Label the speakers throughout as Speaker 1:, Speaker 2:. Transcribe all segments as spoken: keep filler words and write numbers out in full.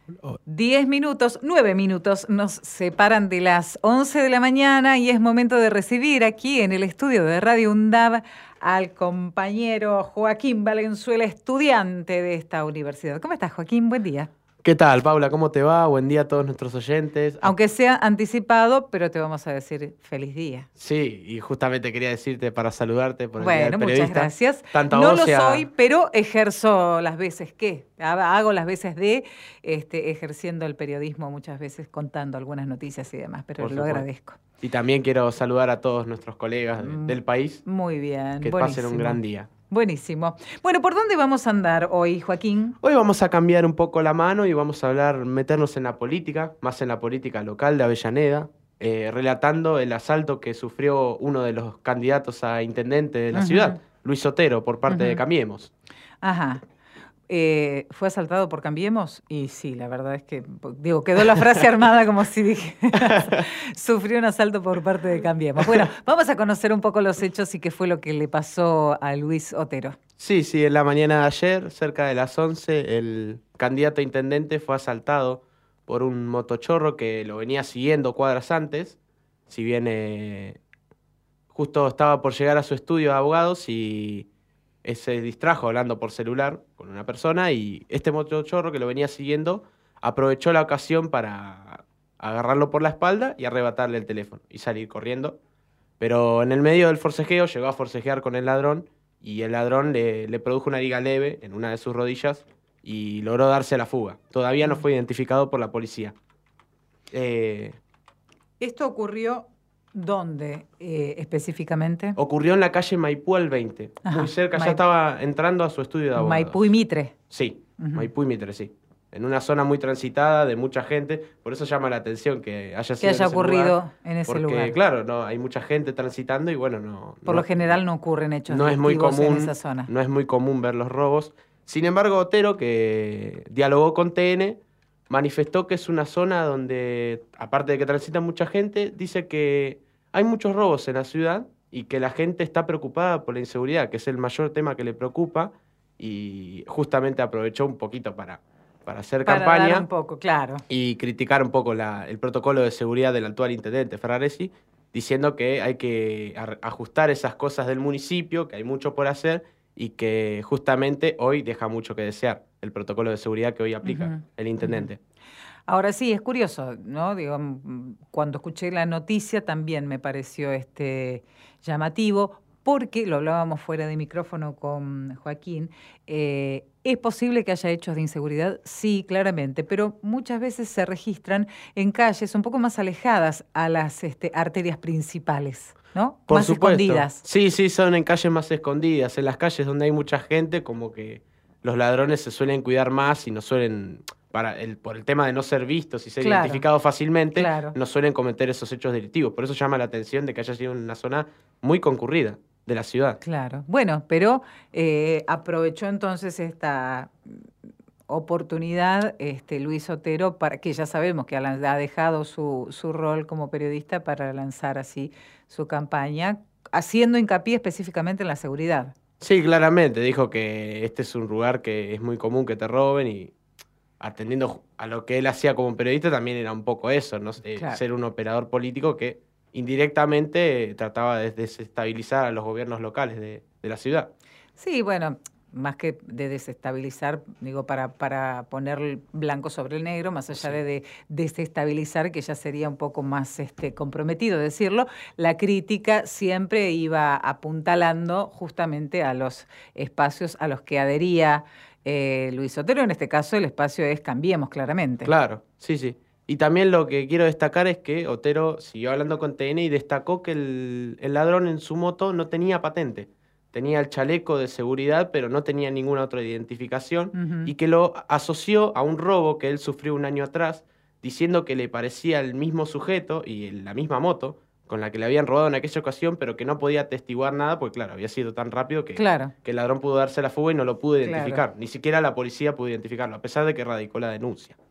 Speaker 1: Diez minutos, nueve minutos nos separan de las once de la mañana y es momento de recibir aquí en el estudio de Radio UNDAV al compañero Joaquín Valenzuela, estudiante de esta universidad. ¿Cómo estás, Joaquín? Buen día.
Speaker 2: ¿Qué tal, Paula? ¿Cómo te va? Buen día a todos nuestros oyentes.
Speaker 1: Aunque sea anticipado, pero te vamos a decir feliz día.
Speaker 2: Sí, y justamente quería decirte para saludarte por el
Speaker 1: bueno,
Speaker 2: Día del Periodista.
Speaker 1: Muchas gracias.
Speaker 2: Tanto a
Speaker 1: no
Speaker 2: vos
Speaker 1: lo
Speaker 2: sea...
Speaker 1: soy, pero ejerzo las veces que, hago las veces de, este, ejerciendo el periodismo muchas veces, contando algunas noticias y demás, pero
Speaker 2: Por
Speaker 1: lo
Speaker 2: supuesto.
Speaker 1: agradezco.
Speaker 2: Y también quiero saludar a todos nuestros colegas de,
Speaker 1: Mm,
Speaker 2: del país.
Speaker 1: Muy bien,
Speaker 2: Que
Speaker 1: buenísimo.
Speaker 2: pasen un gran día.
Speaker 1: Buenísimo. Bueno, ¿por dónde vamos a andar hoy, Joaquín?
Speaker 2: Hoy vamos a cambiar un poco la mano y vamos a hablar, meternos en la política, más en la política local de Avellaneda, eh, relatando el asalto que sufrió uno de los candidatos a intendente de la
Speaker 1: Ujú.
Speaker 2: ciudad, Luis Otero, por parte
Speaker 1: Ujú.
Speaker 2: de Cambiemos.
Speaker 1: Ajá. Eh, ¿Fue asaltado por Cambiemos? Y sí, la verdad es que, digo, quedó la frase armada como si dije, sufrió un asalto por parte de Cambiemos. Bueno, vamos a conocer un poco los hechos y qué fue lo que le pasó a Luis Otero.
Speaker 2: Sí, sí, en la mañana de ayer, cerca de las once, el candidato a intendente fue asaltado por un motochorro que lo venía siguiendo cuadras antes, si bien eh, justo estaba por llegar a su estudio de abogados y eh, se distrajo hablando por celular con una persona y este motochorro que lo venía siguiendo aprovechó la ocasión para agarrarlo por la espalda y arrebatarle el teléfono y salir corriendo. Pero en el medio del forcejeo llegó a forcejear con el ladrón y el ladrón le, le produjo una herida leve en una de sus rodillas y logró darse a la fuga. Todavía no fue identificado por la policía. Eh,
Speaker 1: ¿Esto ocurrió dónde eh, específicamente?
Speaker 2: ocurrió en la calle Maipú al veinte,
Speaker 1: Ajá,
Speaker 2: muy cerca, ya
Speaker 1: Maipú.
Speaker 2: estaba entrando a su estudio de abogados.
Speaker 1: Maipú y Mitre.
Speaker 2: Sí,
Speaker 1: Ujú.
Speaker 2: Maipú y Mitre, sí. En una zona muy transitada, de mucha gente, por eso llama la atención que haya
Speaker 1: Que
Speaker 2: sido
Speaker 1: haya
Speaker 2: en ese
Speaker 1: ocurrido
Speaker 2: lugar,
Speaker 1: en ese
Speaker 2: porque,
Speaker 1: lugar.
Speaker 2: claro, no, hay mucha gente transitando y bueno, no...
Speaker 1: Por
Speaker 2: no-
Speaker 1: lo general no ocurren hechos
Speaker 2: no es muy
Speaker 1: delictivos
Speaker 2: común,
Speaker 1: en esa zona.
Speaker 2: no es muy común ver los robos. Sin embargo, Otero, que dialogó con T N, manifestó que es una zona donde, aparte de que transita mucha gente, dice que hay muchos robos en la ciudad y que la gente está preocupada por la inseguridad, que es el mayor tema que le preocupa, y justamente aprovechó un poquito para, para hacer
Speaker 1: Para
Speaker 2: campaña
Speaker 1: dar un poco, claro.
Speaker 2: y criticar un poco la- el protocolo de seguridad del actual intendente Ferraresi, diciendo que hay que ar- ajustar esas cosas del municipio, que hay mucho por hacer y que justamente hoy deja mucho que desear el protocolo de seguridad que hoy aplica
Speaker 1: Ujú,
Speaker 2: el intendente.
Speaker 1: Ahora sí, es curioso, ¿no? Digo, mm, cuando escuché la noticia también me pareció este llamativo, porque lo hablábamos fuera de micrófono con Joaquín. eh, ¿Es posible que haya hechos de inseguridad? Sí, claramente, pero muchas veces se registran en calles un poco más alejadas a las este, arterias principales, ¿no?
Speaker 2: Por
Speaker 1: Más
Speaker 2: supuesto.
Speaker 1: escondidas.
Speaker 2: Sí, sí, son en calles más escondidas. En las calles donde hay mucha gente, como que los ladrones se suelen cuidar más y no suelen, para el, por el tema de no ser vistos y ser
Speaker 1: Claro,
Speaker 2: identificados fácilmente,
Speaker 1: claro.
Speaker 2: no suelen cometer esos hechos delictivos. Por eso llama la atención de que haya sido una zona muy concurrida de la ciudad.
Speaker 1: Claro. Bueno, pero eh, aprovechó entonces esta mm, oportunidad este, Luis Otero, para que ya sabemos que ha, lan- ha dejado su, su rol como periodista para lanzar así su campaña, haciendo hincapié específicamente en la seguridad.
Speaker 2: Sí, claramente, dijo que este es un lugar que es muy común que te roben y atendiendo a lo que él hacía como periodista también era un poco eso, ¿no? Eh,
Speaker 1: Claro.
Speaker 2: ser un operador político que indirectamente eh, trataba de desestabilizar a los gobiernos locales de, de la ciudad.
Speaker 1: Sí, bueno, más que de desestabilizar, digo, para, para poner blanco sobre el negro, más allá
Speaker 2: Sí.
Speaker 1: de, de desestabilizar, que ya sería un poco más este, comprometido decirlo, la crítica siempre iba apuntalando justamente a los espacios a los que adhería eh, Luis Otero. En este caso, el espacio es Cambiemos, claramente.
Speaker 2: Claro, sí, sí. Y también lo que quiero destacar es que Otero siguió hablando con T N y destacó que el, el ladrón en su moto no tenía patente. Tenía el chaleco de seguridad, pero no tenía ninguna otra identificación,
Speaker 1: Ujú.
Speaker 2: y que lo asoció a un robo que él sufrió un año atrás, diciendo que le parecía el mismo sujeto y la misma moto con la que le habían robado en aquella ocasión, pero que no podía atestiguar nada, porque claro, había sido tan rápido que,
Speaker 1: Claro.
Speaker 2: que el ladrón pudo darse la fuga y no lo pudo
Speaker 1: Claro.
Speaker 2: identificar. Ni siquiera la policía pudo identificarlo, a pesar de que radicó la denuncia.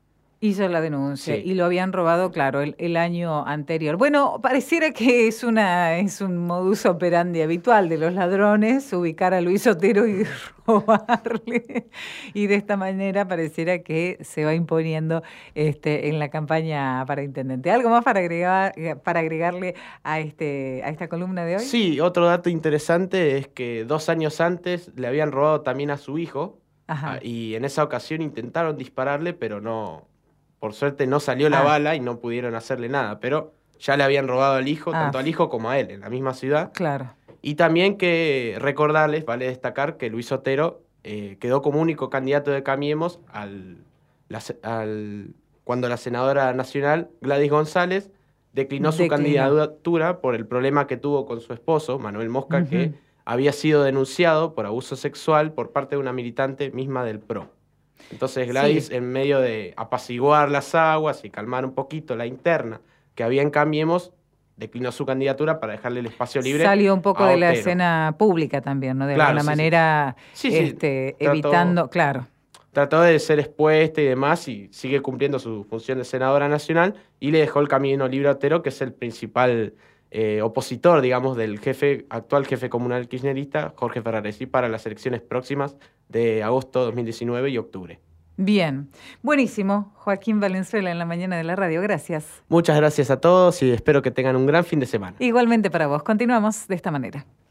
Speaker 1: Hizo la denuncia
Speaker 2: Sí.
Speaker 1: y lo habían robado, claro, el, el año anterior. Bueno, pareciera que es una es un modus operandi habitual de los ladrones, ubicar a Luis Otero y robarle. Y de esta manera pareciera que se va imponiendo este, en la campaña para intendente. ¿Algo más para agregar para agregarle a este a esta columna de hoy?
Speaker 2: Sí, otro dato interesante es que dos años antes le habían robado también a su hijo.
Speaker 1: Ajá.
Speaker 2: Ah, y en esa ocasión intentaron dispararle, pero no, por suerte no salió la
Speaker 1: Ah.
Speaker 2: bala y no pudieron hacerle nada, pero ya le habían robado al hijo,
Speaker 1: Ah.
Speaker 2: tanto al hijo como a él, en la misma ciudad.
Speaker 1: Claro.
Speaker 2: Y también que recordarles, vale destacar, que Luis Otero eh, quedó como único candidato de Cambiemos al, la, al, cuando la senadora nacional, Gladys González, declinó su
Speaker 1: Declinó.
Speaker 2: candidatura por el problema que tuvo con su esposo, Manuel Mosca,
Speaker 1: Ujú.
Speaker 2: que había sido denunciado por abuso sexual por parte de una militante misma del P R O. Entonces Gladys,
Speaker 1: Sí.
Speaker 2: en medio de apaciguar las aguas y calmar un poquito la interna que había en Cambiemos, declinó su candidatura para dejarle el espacio libre.
Speaker 1: Salió un poco
Speaker 2: a
Speaker 1: de la
Speaker 2: Otero.
Speaker 1: escena pública también, ¿no? De
Speaker 2: Claro,
Speaker 1: alguna
Speaker 2: sí, sí.
Speaker 1: manera,
Speaker 2: Sí, sí,
Speaker 1: este,
Speaker 2: trató-
Speaker 1: evitando, claro.
Speaker 2: Trató de ser expuesta y demás y sigue cumpliendo su función de senadora nacional y le dejó el camino libre a Otero, que es el principal eh, opositor, digamos, del jefe actual jefe comunal kirchnerista, Jorge Ferraresi, para las elecciones próximas de agosto de dos mil diecinueve y octubre.
Speaker 1: Bien, buenísimo. Joaquín Valenzuela en la mañana de la radio, gracias.
Speaker 2: Muchas gracias a todos y espero que tengan un gran fin de semana.
Speaker 1: Igualmente para vos. Continuamos de esta manera.